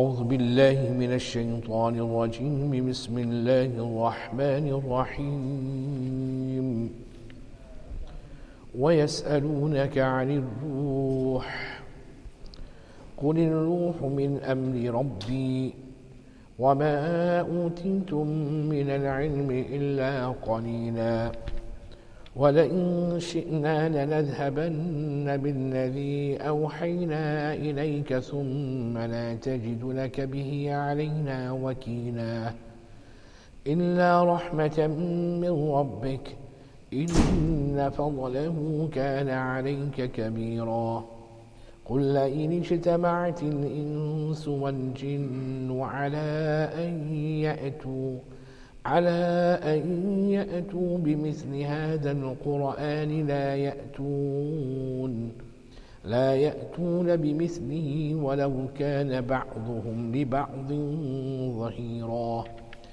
أعوذ بالله من الشيطان الرجيم بسم الله الرحمن الرحيم ويسألونك عن الروح قل الروح من أمر ربي وما أوتيتم من العلم إلا قليلا ولئن شئنا لنذهبن بالذي أوحينا إليك ثم لا تجد لك به علينا وكيلا إلا رحمة من ربك إن فضله كان عليك كبيرا قل لئن اجتمعت الإنس والجن على أن يأتوا بمثل هذا القرآن لا يأتون بمثله ولو كان بعضهم لبعض ظهيرا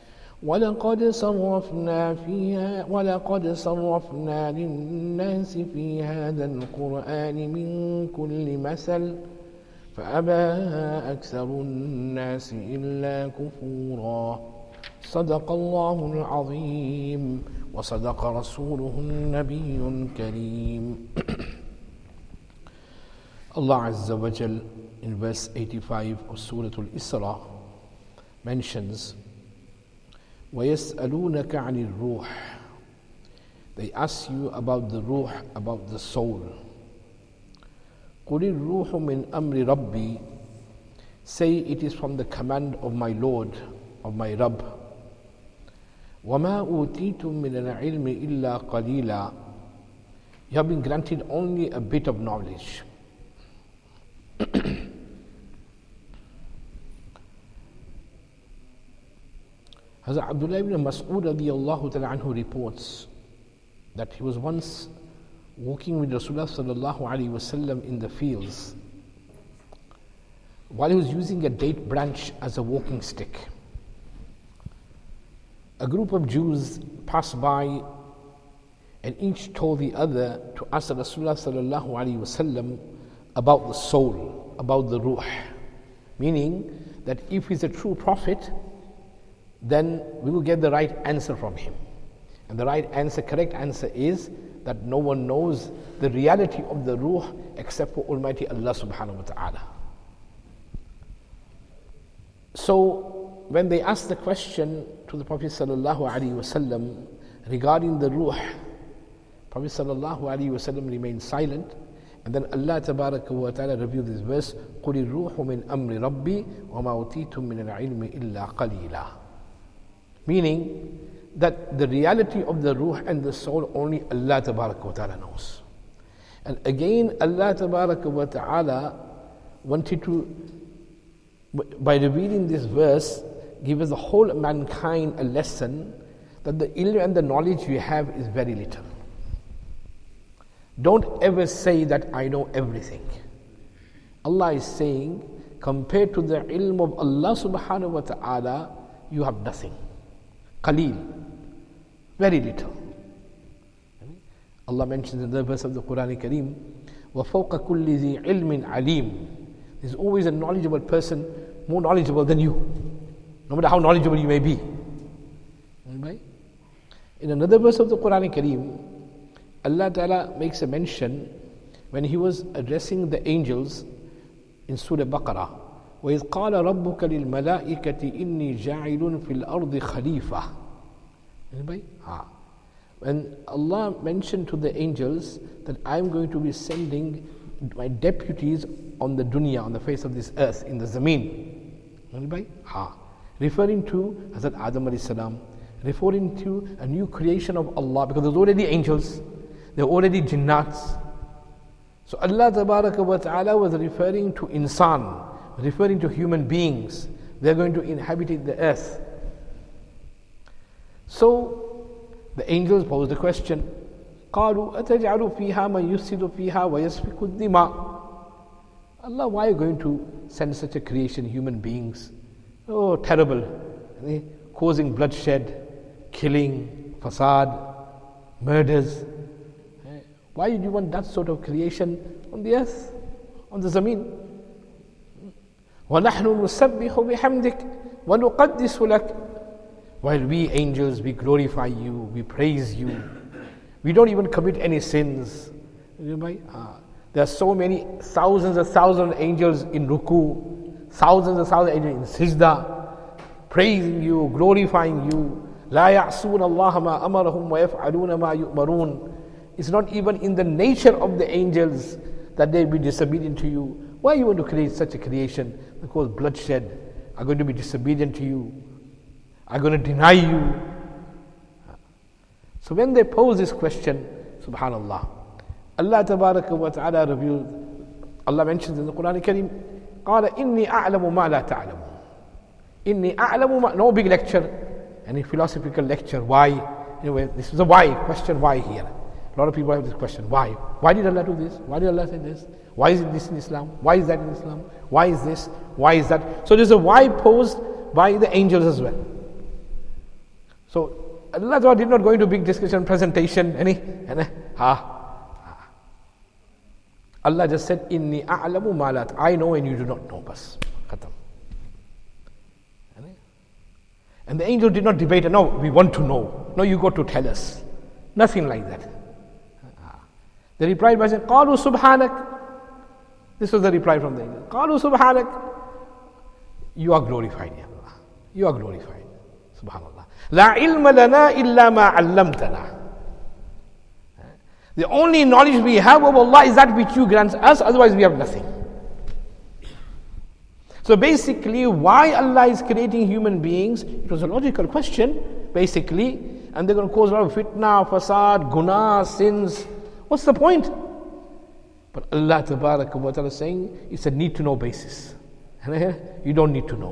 ولقد صرفنا للناس في هذا القرآن من كل مثل فأبى أكثر الناس إلا كفورا صدق الله العظيم وصدق رسوله النبي الكريم. Allah Azza wa Jal in verse 85 of Surah Al-Isra mentions وَيَسْأَلُونَكَ عَنِ الرُّوحِ. They ask you about the ruh, about the soul. قُلِ الرُّوحُ مِنْ أَمْرِ رَبِّي. Say it is from the command of my Lord, of my Rabb. وَمَا أُوتِيتُم مِّنَ الْعِلْمِ إِلَّا قَلِيلًا. You have been granted only a bit of knowledge. Hazrat Abdullah ibn Mas'ud radiyallahu ta'ala anhu reports that he was once walking with Rasulullah sallallahu alaihi wasallam in the fields while he was using a date branch as a walking stick. A group of Jews passed by and each told the other to ask Rasulullah sallallahu alaihi wasallam about the soul, about the ruh, meaning that if he's a true prophet, then we will get the right answer from him. And the right answer, correct answer is that no one knows the reality of the ruh except for Almighty Allah subhanahu wa ta'ala. So when they asked the question to the Prophet sallallahu alaihi wasallam regarding the ruh, Prophet sallallahu alaihi wasallam remained silent, and then Allah tabaraka wa ta'ala revealed this verse, قُلِ الرُّوحُ مِنْ أَمْرِ رَبِّي وَمَا أُوتِيتُم مِّنَ الْعِلْمِ إِلَّا قَلِيلًا. Meaning that the reality of the ruh and the soul only Allah tabaraka wa ta'ala knows. And again Allah tabaraka wa ta'ala wanted to, by revealing this verse, give us the whole mankind a lesson that the ilm and the knowledge we have is very little. Don't ever say that I know everything. Allah is saying, compared to the ilm of Allah subhanahu wa ta'ala, you have nothing. Qaleel, very little. Allah mentions in the verse of the Quran Kareem, وَفَوْقَ كُلِّ ذِي عِلْمٍ عَلِيمٍ. There's always a knowledgeable person more knowledgeable than you, no matter how knowledgeable you may be. Right? In another verse of the Quran Kareem, Allah Ta'ala makes a mention when He was addressing the angels in Surah Baqarah. وَإِذْ قَالَ رَبُّكَ لِلْمَلَائِكَةِ إِنِّي جَاعِلٌ فِي الْأَرْضِ خَلِيفَةً. Anybody? When Allah mentioned to the angels that I'm going to be sending my deputies on the dunya, on the face of this earth, in the zameen. Anybody? Referring to Hazrat Adam alayhi salam, referring to a new creation of Allah, because there's already angels, there are already jinnats. So Allah tabaraka wa ta'ala was referring to insan, referring to human beings. They're going to inhabit the earth. So the angels posed the question, قَالُوا أَتَجْعَلُ فِيهَا مَنْ يُفْسِدُ فِيهَا وَيَسْفِكُ الدِّمَاءَ. Allah, why are you going to send such a creation, human beings? Oh, terrible. Causing bloodshed, killing, fasad, murders. Why do you want that sort of creation on the earth, on the zameen? وَنَحْنُ نُسَبِّحُ بِحَمْدِكَ وَنُقَدِّسُ لَكَ. While we angels, we glorify you, we praise you. We don't even commit any sins. There are so many thousands of angels in ruku, thousands of angels in sajda, praising you, glorifying you. لا يعصون الله ما أمرهم ويفعلون ما يؤمرون. It's not even in the nature of the angels that they be disobedient to you. Why you want to create such a creation? Because bloodshed are going to be disobedient to you, are going to deny you. So when they pose this question, subhanallah, Allah tabaraka wa ta'ala revealed, Allah mentions in the Quran al-Kareem, قال إني أعلم ما لا تعلمون. إني أعلم ما, no big lecture, any philosophical lecture. Why? Anyway, this is a why question. Why here? A lot of people have this question. Why? Why did Allah do this? Why did Allah say this? Why is this in Islam? Why is that in Islam? Why is this? Why is that? So there's a why posed by the angels as well. So Allah did not go into big discussion, presentation, Allah just said, Inni a'lamu ma la, I know and you do not know. Bas. Khatam. And the angel did not debate, no, we want to know. No, you got to tell us. Nothing like that. They replied by saying, قَالُوا سُبْحَانَكَ. This was the reply from the angel. قَالُوا سُبْحَانَكَ. You are glorified, Ya Allah. You are glorified. Subhanallah. لَا عِلْمَ لَنَا إِلَّا مَا عَلَّمْتَنَا. The only knowledge we have of Allah is that which you grant us, otherwise we have nothing. So basically, why Allah is creating human beings, it was a logical question, basically, and they're going to cause a lot of fitna, fasad, guna, sins. What's the point? But Allah Tabaraka wa Ta'ala is saying, it's a need to know basis. You don't need to know.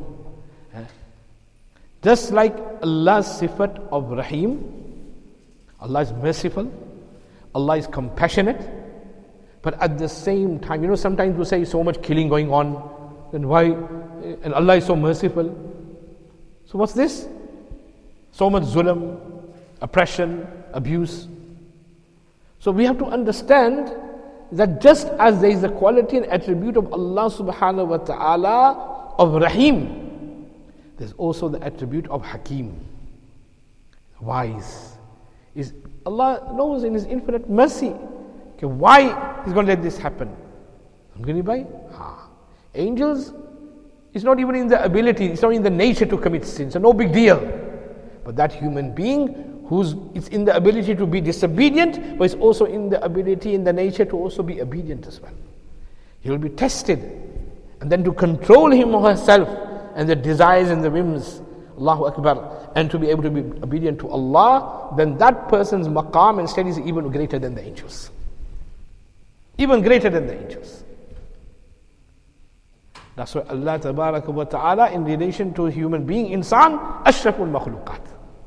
Just like Allah's sifat of Rahim, Allah is merciful, Allah is compassionate, but at the same time, sometimes we say so much killing going on, then why? And Allah is so merciful. So what's this? So much zulm, oppression, abuse. So we have to understand that just as there is a quality and attribute of Allah subhanahu wa ta'ala of Rahim, there's also the attribute of Hakim, wise. Allah knows in His infinite mercy, okay, why He's going to let this happen. Angels, it's not even in the ability, it's not in the nature to commit sin, so no big deal. But that human being it's in the ability to be disobedient, but it's also in the ability, in the nature to also be obedient as well. He will be tested, and then to control him or herself and the desires and the whims, Allahu Akbar, and to be able to be obedient to Allah, then that person's maqam and state is even greater than the angels. Even greater than the angels. That's why Allah Tabaraka wa Ta'ala, in relation to a human being, insan, ashraful makhluqat.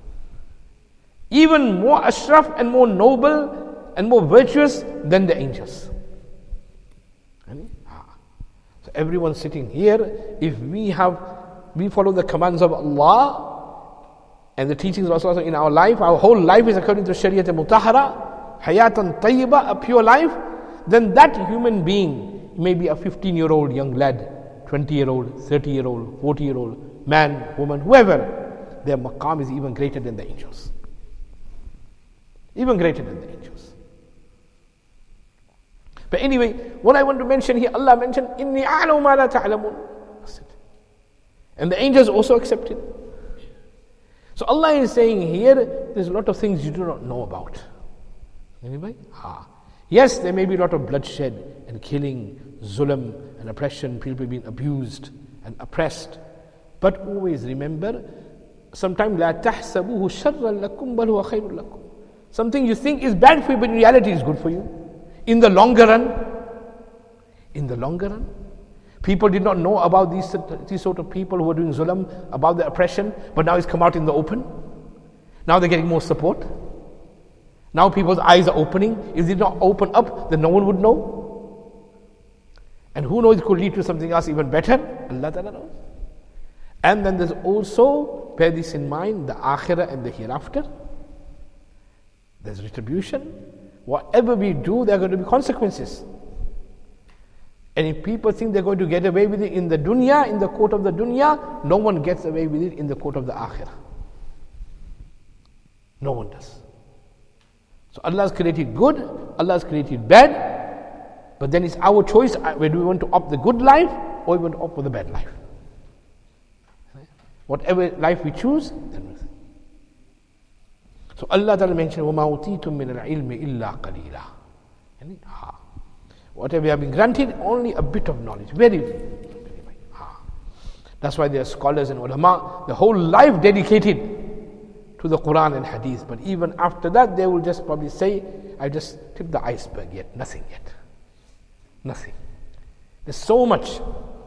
Even more ashraf and more noble and more virtuous than the angels. So everyone sitting here, if we follow the commands of Allah and the teachings of Rasulullah in our life, our whole life is according to Shariat Mutahara, Hayatan Tayyiba, a pure life, then that human being may be a 15-year-old young lad, 20-year-old, 30-year-old, 40-year-old, man, woman, whoever, their maqam is even greater than the angels. Even greater than the angels. But anyway, what I want to mention here, Allah mentioned, Inni a'lamu ma la ta'lamun. And the angels also accepted. So Allah is saying here, there's a lot of things you do not know about. Anybody? Yes, there may be a lot of bloodshed and killing, zulm and oppression, people being abused and oppressed. But always remember, sometimes لا تحسبوه شرا لكم بل هو خير لكم. Something you think is bad for you, but in reality is good for you. In the longer run, people did not know about these sort of people who are doing zulm, about the oppression, but now it's come out in the open. Now they're getting more support. Now people's eyes are opening. If they did not open up, then no one would know. And who knows, it could lead to something else even better. Allah Ta'ala knows. And then there's also, bear this in mind, the akhirah and the hereafter. There's retribution. Whatever we do, there are going to be consequences. And if people think they're going to get away with it in the dunya, in the court of the dunya, no one gets away with it in the court of the akhirah. No one does. So Allah has created good, Allah has created bad, but then it's our choice whether we want to opt the good life or we want to opt for the bad life. Whatever life we choose, then we. So Allah Ta'ala mentioned, وَمَا أُوتِيتُم مِّنَ الْعِلْمِ إِلَّا قَلِيلًا. Whatever we have been granted, only a bit of knowledge, very. That's why there are scholars and ulama, the whole life dedicated to the Quran and Hadith. But even after that, they will just probably say, I just tipped the iceberg yet, nothing yet. Nothing. There's so much.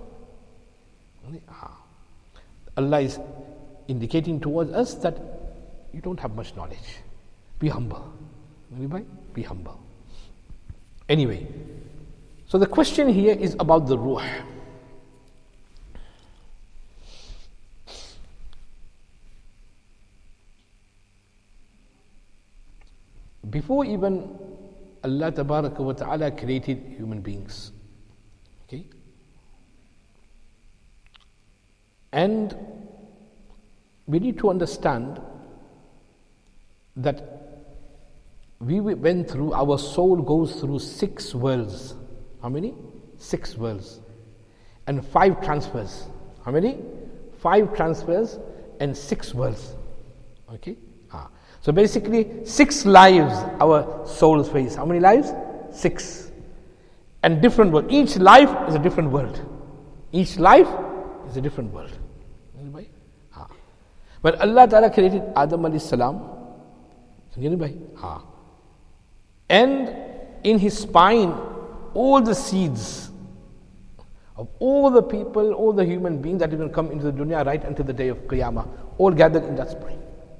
Allah is indicating towards us that you don't have much knowledge. Be humble. Be humble. Anyway, so the question here is about the ruh. Before even Allah Tabaraka wa Ta'ala created human beings, okay? And we need to understand that we went through, our soul goes through 6 worlds. How many? 6 worlds. And 5 transfers. How many? 5 transfers and 6 worlds. Okay? So basically 6 lives our souls face. How many lives? 6. And different world. Each life is a different world. Each life is a different world. When Allah Ta'ala created Adam alayhi salam, and in his spine, all the seeds of all the people, all the human beings that are going to come into the dunya right until the day of Qiyamah, all gathered in that spine.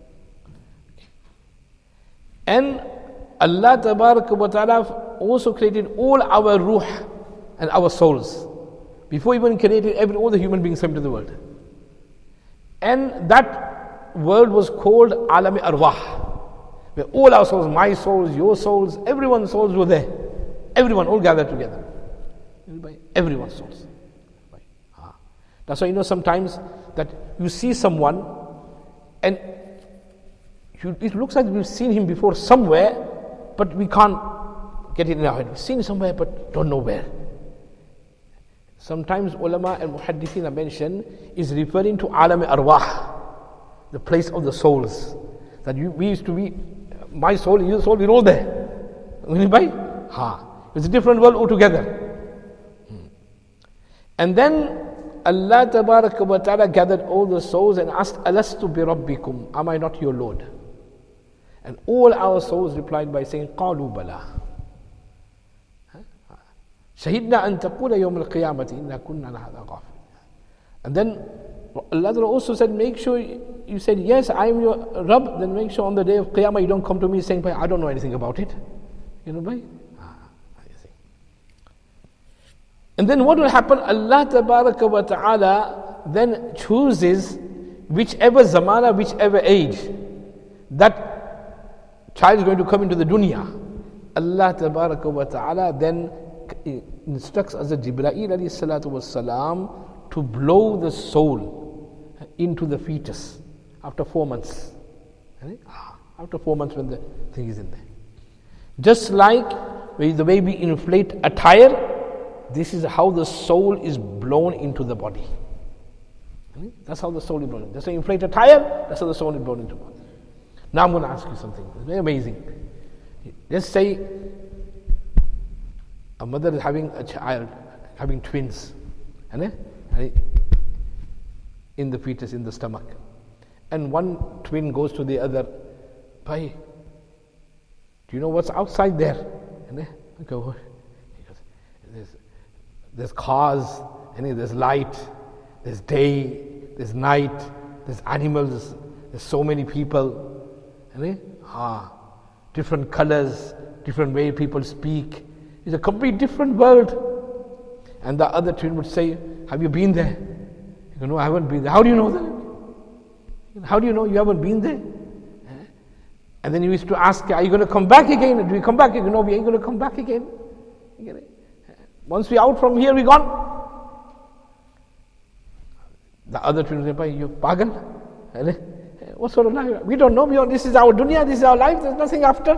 And Allah Tabaraka wa Ta'ala also created all our ruh and our souls. Before even created all the human beings come to the world. And that world was called Alam Arwah, where all our souls, my souls, your souls, everyone's souls were there. Everyone, all gathered together. Everyone's souls. That's why sometimes that you see someone and it looks like we've seen him before somewhere, but we can't get it in our head. We've seen him somewhere, but don't know where. Sometimes ulama and muhaddithin mention is referring to Alam Arwah, the place of the souls. That we used to be, my soul, your soul, we're all there. It's a different world altogether. And then Allah Tabaraka wa Ta'ala gathered all the souls and asked, Alastu bi Rabbikum, am I not your Lord? And all our souls replied by saying, Qalu bala. Shahidna an taqula yawm al-qiyamati inna kunna an hadha ghafil. And then Allah also said, make sure you said, yes, I am your Rabb, then make sure on the day of Qiyamah you don't come to me saying, I don't know anything about it. And then what will happen? Allah Tabaraka wa Ta'ala then chooses whichever zamana, whichever age that child is going to come into the dunya. Allah Tabaraka wa Ta'ala then instructs as a Jibreel alayhi salatu was salam to blow the soul into the fetus after 4 months. After 4 months when the thing is in there. Just like the way we inflate a tire, this is how the soul is blown into the body. That's how the soul is blown. That's how you inflate a tire, that's how the soul is blown into the body. Now I'm going to ask you something. It's very amazing. Let's say a mother is having a child, having twins, in the fetus, in the stomach. And one twin goes to the other, Bhai, do you know what's outside there? There's cars, there's light, there's day, there's night, there's animals, there's so many people. Different colors, different way people speak. It's a complete different world. And the other twin would say, have you been there? You go, no, I haven't been there. How do you know that? How do you know you haven't been there? And then you used to ask, are you going to come back again? Do you come back again? No, we ain't going to come back again. Once we're out from here, we're gone. The other children say, you pagal? What sort of life? We don't know. This is our dunya, this is our life, there's nothing after.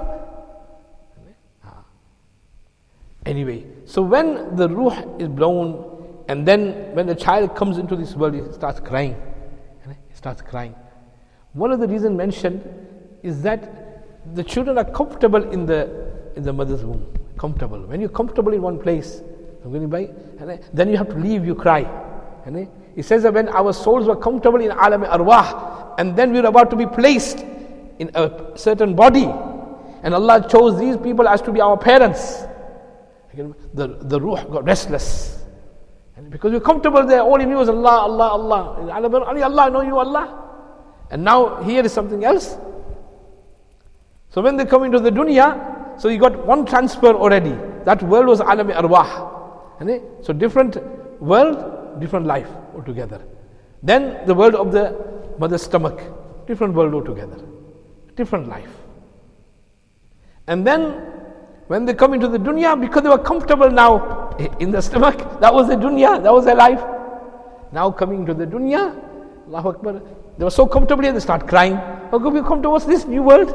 Anyway, so when the ruh is blown, and then when the child comes into this world, he starts crying. He starts crying. One of the reasons mentioned is that the children are comfortable in the mother's womb. Comfortable. When you're comfortable in one place, then you have to leave, you cry. It says that when our souls were comfortable in alam arwah, and then we were about to be placed in a certain body, and Allah chose these people as to be our parents, the ruh got restless. And because we're comfortable there, all he knew was Allah, Allah, Allah. Allah, I know you, Allah. And now here is something else. So when they come into the dunya, so you got one transfer already. That world was alam arwah. So different world, different life altogether. Then the world of the mother's stomach, different world altogether. Different life. And then when they come into the dunya, because they were comfortable now in the stomach, that was the dunya, that was their life. Now coming to the dunya, Allahu Akbar, they were so comfortable here, they start crying. How come you come to what's this new world?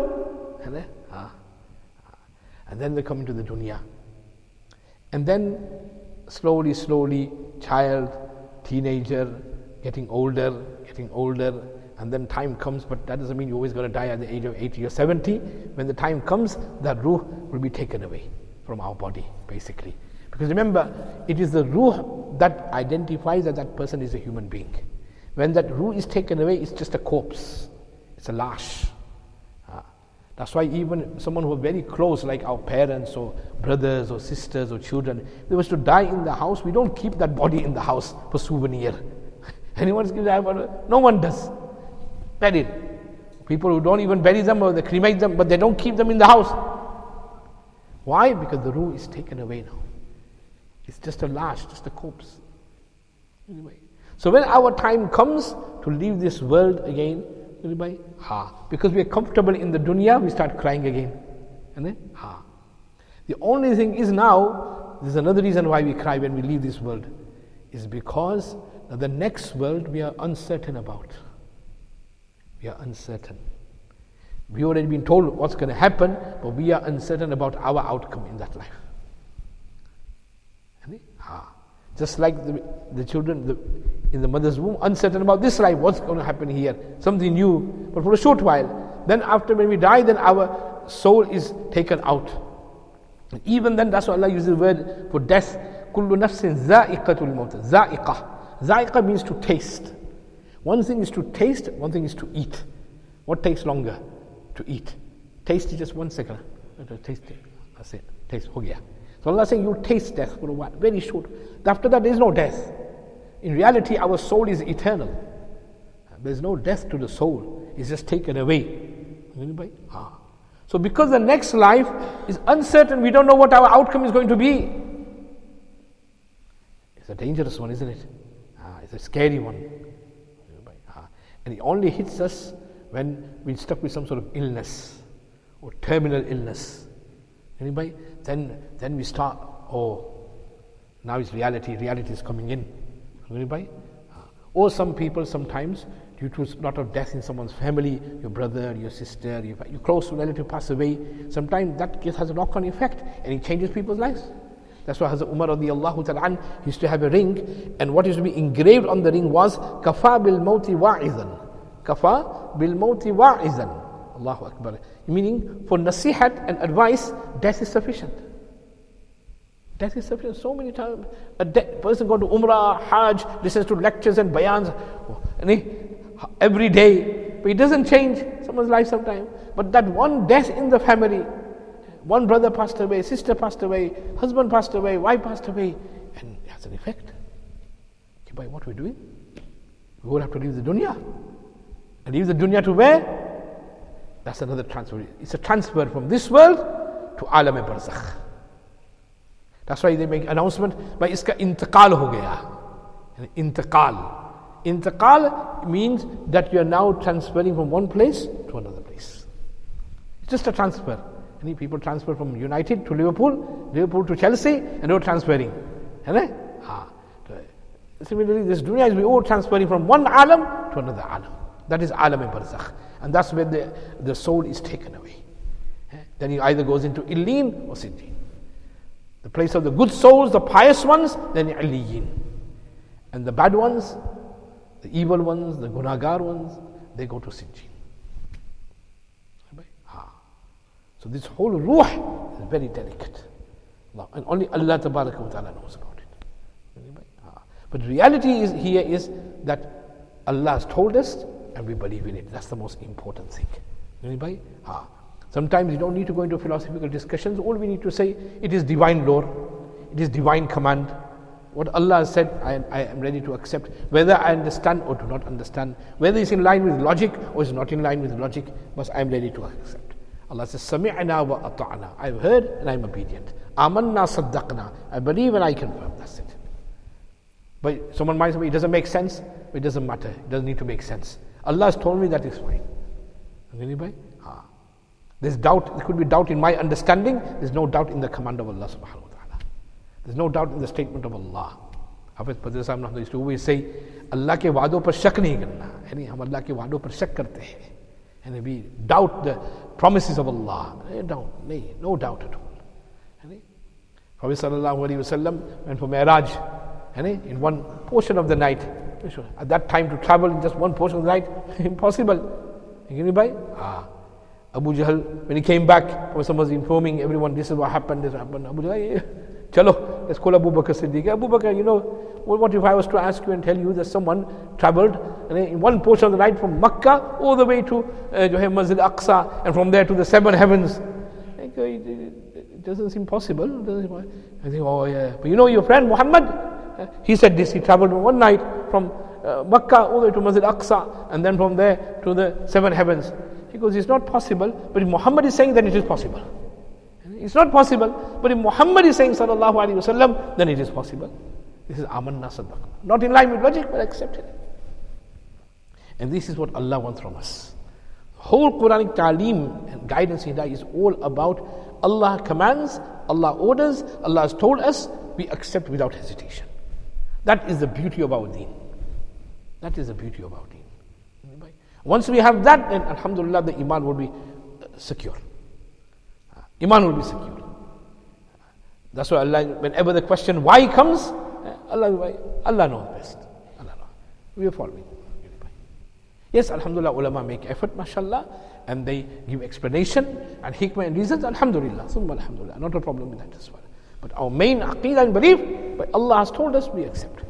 And then they come into the dunya. And then slowly, child, teenager, getting older, and then time comes, but that doesn't mean you're always going to die at the age of 80 or 70. When the time comes, that ruh will be taken away from our body, basically. Because remember, it is the ruh that identifies that that person is a human being. When that ruh is taken away, it's just a corpse. It's a lash. That's why even someone who are very close, like our parents or brothers or sisters or children, if they was to die in the house, we don't keep that body in the house for souvenir. Anyone gives that? No one does. Buried. People who don't even bury them or they cremate them, but they don't keep them in the house. Why? Because the ruh is taken away now. It's just a lash, just a corpse. Anyway. So when our time comes to leave this world again, because we are comfortable in the dunya, we start crying again. And then, the only thing is now, there's another reason why we cry when we leave this world, is because the next world we are uncertain about. We are uncertain. We've already been told what's going to happen, but we are uncertain about our outcome in that life. Just like the children in the mother's womb, uncertain about this life, what's going to happen here, something new, but for a short while. Then after when we die, then our soul is taken out. And even then, that's why Allah uses the word for death, kullu nafsin za'iqatul maut. Za'iqah means to taste. One thing is to taste, one thing is to eat. What takes longer? To eat. Taste is just 1 second. Taste it. That's it. Taste. Ho gaya. So Allah is saying you'll taste death for a while, very short. After that there is no death. In reality our soul is eternal. There is no death to the soul. It's just taken away. So because the next life is uncertain, we don't know what our outcome is going to be. It's a dangerous one, isn't it? It's a scary one. And it only hits us when we're stuck with some sort of illness or terminal illness. Anybody? Then we start, now it's reality is coming in. Anybody? Or some people sometimes, due to a lot of death in someone's family, your brother, your sister, your close relative pass away, sometimes that has a knock-on effect and it changes people's lives. That's why Hazrat Umar radiallahu ta'ala used to have a ring, and what used to be engraved on the ring was Kafa bil mawti wa'izan. Kafa bil mawti wa'izan. Allahu Akbar. Meaning, for nasihat and advice, death is sufficient. Death is sufficient. So many times, a person goes to Umrah, Hajj, listens to lectures and bayans every day, but it doesn't change someone's life sometimes. But that one death in the family, one brother passed away, sister passed away, husband passed away, wife passed away, and it has an effect. Okay, by what we're doing? We will have to leave the dunya. And leave the dunya to where? That's another transfer. It's a transfer from this world to alam barzakh. That's why they make announcement, by iska intiqal ho gaya. Intiqal means that you are now transferring from one place to another place. It's just a transfer. Many people transfer from United to Liverpool to Chelsea, and they are transferring. Similarly, this dunya is we all transferring from one alam to another alam. That is alam-e-barzakh. And that's where the soul is taken away. Then he either goes into Illin or Sijjin. The place of the good souls, the pious ones, then Illiyin. And the bad ones, the evil ones, the gunagar ones, they go to Sijjin. So this whole ruh is very delicate. And only Allah Tabaraka wa Ta'ala knows about it. But the reality is that Allah has told us and we believe in it. That's the most important thing. Sometimes you don't need to go into philosophical discussions. All we need to say, it is divine law, it is divine command. What Allah has said, I am ready to accept, whether I understand or do not understand, whether it's in line with logic or is not in line with logic, but I am ready to accept. Allah says, Sami'na wa ata'na. I've heard and I'm obedient. Amanna saddaqna. I believe and I confirm. That's it. But someone might say, it doesn't make sense. It doesn't matter. It doesn't need to make sense. Allah has told me that is fine. Anybody? There's doubt. There could be doubt in my understanding. There's no doubt in the command of Allah subhanahu wa ta'ala. There's no doubt in the statement of Allah. Hafiz Padri Sahib used to always say, Allah ke waadon par shak nahi karna. Yani hum Allah ke waadon par shak karte hain. And we doubt the promises of Allah. No doubt at all. Prophet sallallahu alaihi wasallam went for Mi'raj in one portion of the night. At that time to travel in just one portion of the night, impossible. Abu Jahl, when he came back, Prophet was informing everyone, this is what happened, this happened. Abu Jahl, chalo, let's call Abu Bakr Siddiq. Abu Bakr, what if I was to ask you and tell you that someone traveled in one portion of the night from Makkah all the way to Masjid Aqsa and from there to the seven heavens? It doesn't seem possible. I think, oh yeah. But your friend Muhammad, he said this, he traveled one night from Makkah all the way to Masjid Aqsa and then from there to the seven heavens. He goes, it's not possible, but if Muhammad is saying, then it is possible. It's not possible, but if Muhammad is saying sallallahu alaihi wasallam, then it is possible. This is amanna saddaqna. Not in line with logic, but accepted. And this is what Allah wants from us. The whole Quranic ta'aleem and guidance hidayah is all about Allah commands, Allah orders, Allah has told us, we accept without hesitation. That is the beauty of our deen. That is the beauty of our deen. Once we have that, then alhamdulillah, the iman will be secure. Iman will be secure. That's why Allah, whenever the question why comes, Allah knows best. Allah knows. We are following. Yes, alhamdulillah, ulama make effort, mashallah, and they give explanation and hikmah and reasons, alhamdulillah, summa alhamdulillah, not a problem with that as well. But our main aqeedah and belief, but Allah has told us, we accept.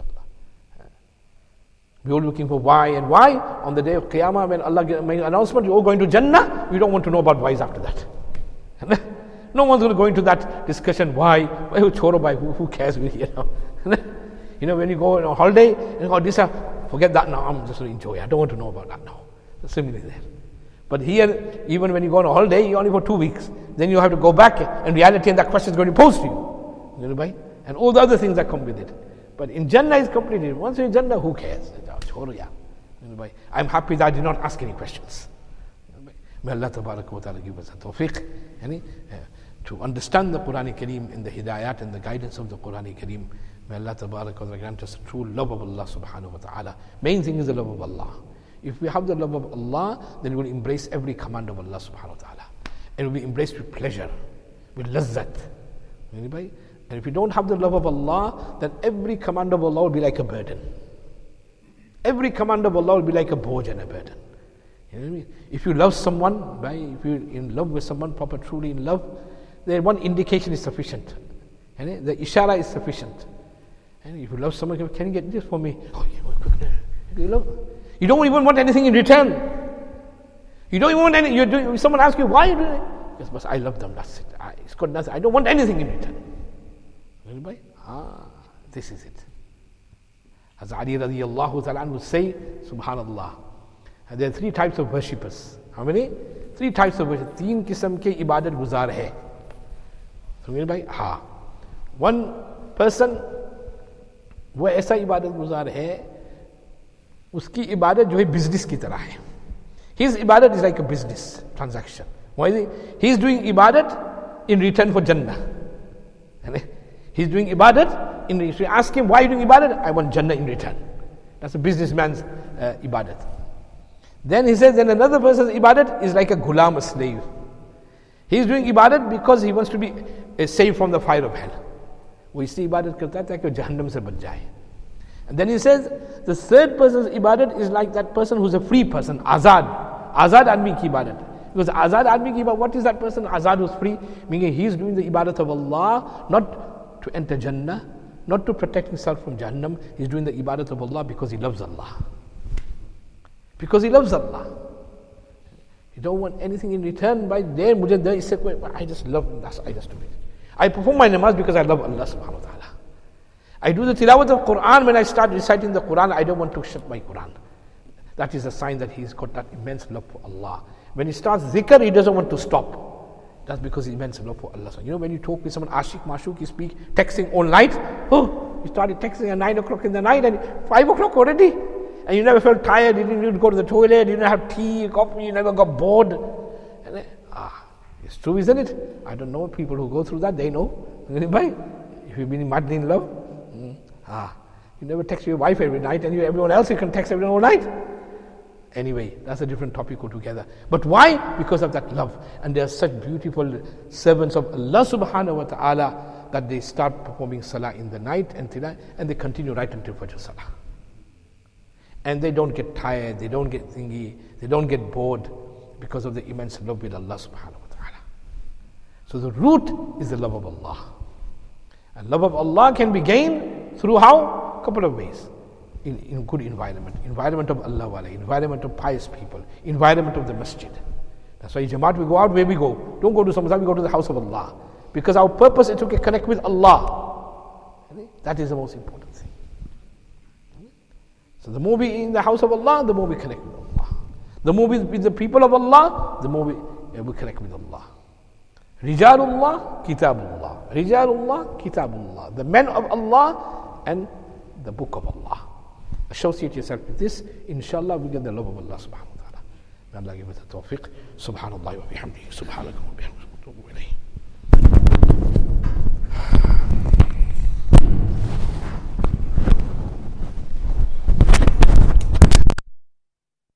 We are looking for why and why. On the day of Qiyamah, when Allah makes an announcement, you're all going to Jannah, we don't want to know about whys after that. No one's going to go into that discussion, why? Who cares? When you go on a holiday, forget that now, I'm just going to enjoy. I don't want to know about that now. Similarly there. But here, even when you go on a holiday, you're only for 2 weeks. Then you have to go back, and reality, and that question is going to be posed to you. And all the other things that come with it. But in Jannah is completely different. Once you're in Jannah, who cares? I'm happy that I did not ask any questions. May Allah Tabaraka wa Ta'ala give us a tawfiq to understand the Qur'an Kareem in the hidayat and the guidance of the Qur'an Kareem. May Allah Tabaraka wa Ta'ala grant us a true love of Allah Subhanahu wa Ta'ala. Main thing is the love of Allah. If we have the love of Allah, then we will embrace every command of Allah Subhanahu wa Ta'ala. And we will be embraced with pleasure, with lazzat. Anybody? And if you don't have the love of Allah, then every command of Allah will be like a burden. Every command of Allah will be like a boj and a burden. You know what I mean? If you love someone, if you're in love with someone, proper, truly in love, then one indication is sufficient. The ishara is sufficient. And if you love someone, can you get this for me? Oh, yeah, you don't even want anything in return. You don't even want anything. Someone asks you, why are you doing it? Yes, but I love them, that's it. It's got nothing. I don't want anything in return. Anybody? This is it. As Ali radiallahu ta'ala would say, subhanallah, there are 3 types of worshippers. How many? 3 types of worshippers. 3 qisam ke ibadat guzar hai. One person, वो ऐसा इबादत गुजार है, उसकी इबादत जो है business की तरह है. His ibadat is like a business transaction. Why is he? He's doing ibadat in return for Jannah. He's doing ibadat if you ask him, why are you doing ibadat? I want Jannah in return. That's a businessman's ibadat. Then he says, then another person's ibadat is like a ghulam, a slave. He's doing ibadat because he wants to be saved from the fire of hell. वो इसलिए इबादत करता है ताकि जहन्नम से बच जाए. And then he says, the third person's ibadat is like that person who's a free person, azad. Azad admi ki ibadat. Because azad admi ki ibadat, what is that person? Azad who's free, meaning he's doing the ibadat of Allah, not to enter Jannah, not to protect himself from Jahannam. He's doing the ibadat of Allah because he loves Allah. Because he loves Allah. You don't want anything in return. By there, I just love Allah. I just do it. I perform my namaz because I love Allah subhanahu wa ta'ala. I do the tilawat of Quran. When I start reciting the Quran, I don't want to shut my Quran. That is a sign that he's got that immense love for Allah. When he starts zikr, he doesn't want to stop. That's because he immense love for Allah. You know, when you talk with someone, Ashik, Mashuk, you speak, texting all night. Oh, you started texting at 9 o'clock in the night and 5 o'clock already. And you never felt tired, you didn't need to go to the toilet, you didn't have tea, coffee, you never got bored. And then, it's true, isn't it? I don't know people who go through that, they know. If you've been madly in love, you never text your wife every night, and everyone else you can text everyone all night. Anyway, that's a different topic altogether. But why? Because of that love. And they are such beautiful servants of Allah subhanahu wa ta'ala that they start performing salah in the night and they continue right until Fajr salah. And they don't get tired, they don't get thingy, they don't get bored because of the immense love with Allah subhanahu wa ta'ala. So the root is the love of Allah. And love of Allah can be gained through how? A couple of ways. In good environment. Environment of Allah wala, environment of pious people, environment of the masjid. That's why Jamaat, we go out, where we go? Don't go to Samazah, we go to the house of Allah. Because our purpose is to connect with Allah. That is the most important thing. So the more we in the house of Allah, the more we connect with Allah. The more we with the people of Allah, the more we connect with Allah. Rijalullah, Kitabullah. Rijalullah, Kitabullah. The men of Allah and the book of Allah. Associate yourself with this. Inshallah, we get the love of Allah subhanahu wa ta'ala. May Allah give us the tawfiq. Subhanallah wa bihamdihi. Subhanakallah wa bihamdihi.